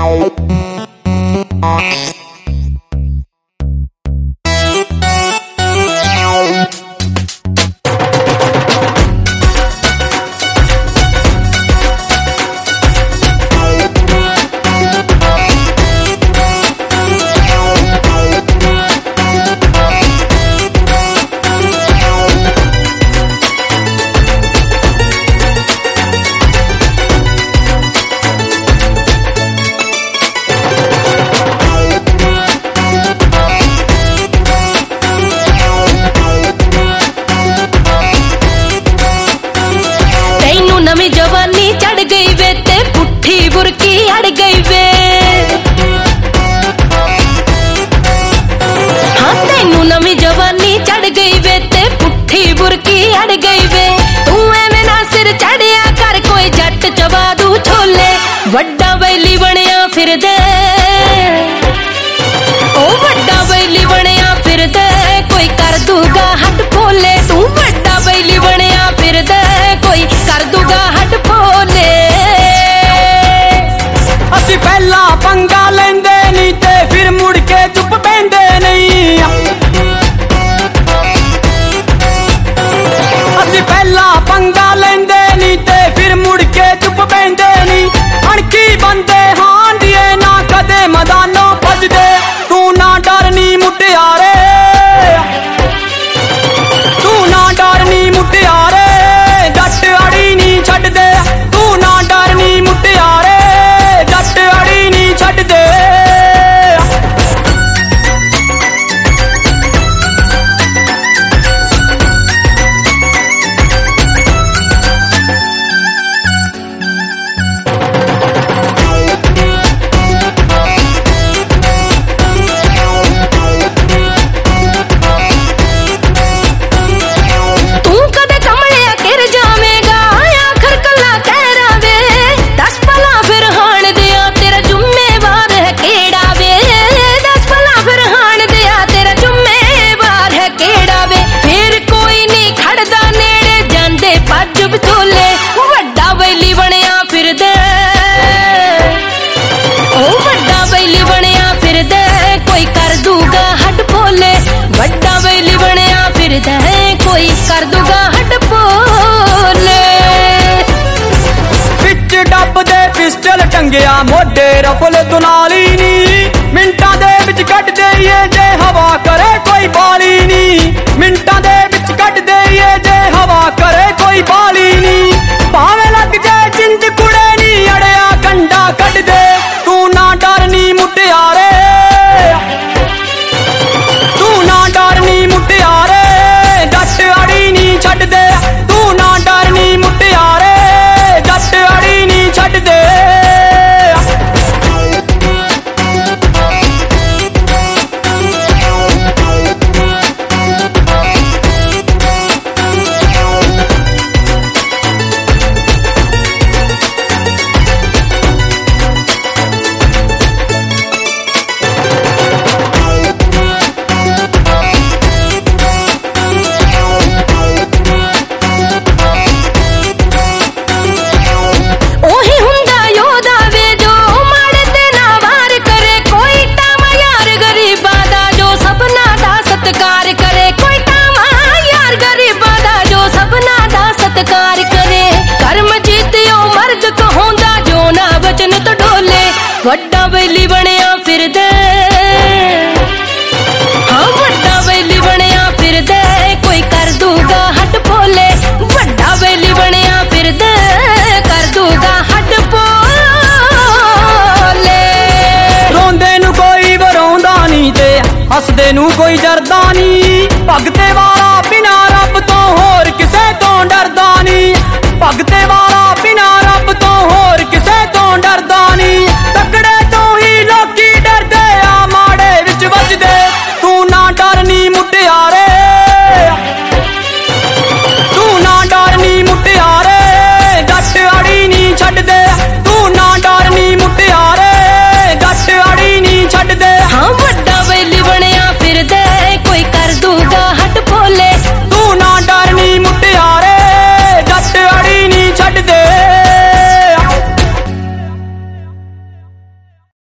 नवी जवानी चढ़ गई वे ते पुट्ठी बुरकी अड़ गई वे। हाँ तेनू नवी जवानी चढ़ गई वे ते पुट्ठी बुरकी अड़ गई वे। तू एवें ना सिर चढ़िया कर कोई जट चबा दू छोले वड्डा बैली बनिया फिर दे। ओ वड्डा बैली बनिया फिर दे कोई कर दूगा हट पोले। तू वड्डा बैली बनिया फिर दे कोई कर दूगा हट पोले। असी पहला पंगा लेंदे नहीं ते फिर मुड़ के चुप बैठे नहीं। असी पहला पंगा लेंदे नहीं ते फिर मुड़ के चुप बैठे नहीं। अणकी बंदे हांडिए ना कदे मैदानों भजदे। तू ना डरनी मुटियारे, तू ना डरनी मुटियारे जट अड़ी नहीं छड़ दे। तू ना डरनी मुटियारे जट अड़ी नहीं छड़ दे। कोई कर दूगा हट पोले। बिच डब दे पिस्टल टंगिया मोढे रफल तू नाली नी। मिंटां दे बिच कट देइए जे हवा करे कोई बाली नी। मिंटां दे बिच कट देइए जे हवा करे कोई बाली नी। भावें लग जाए जिंद कुड़े नी अड़िया कंडा कट दे। तू ना डरनी मुटियारे, तू ना डरनी मुटियारे जट अड़ी नहीं छड़ दे। तू ना डरनी मुटियारे जट अड़ी नहीं छड़ दे। वड्डा बैली बनिया फिर दे, हाँ वड्डा बैली बनिया फिर दे कोई कर दूगा हट पोले। वड्डा बैली बनिया फिर दे कर दूगा हट पोले। रोंदे नू कोई वरोंदा नी ते हसदे नू कोई डरदा नी। भगते वाला बिना रब तो होर किसे तो डरदा नी। भगते वाला बिना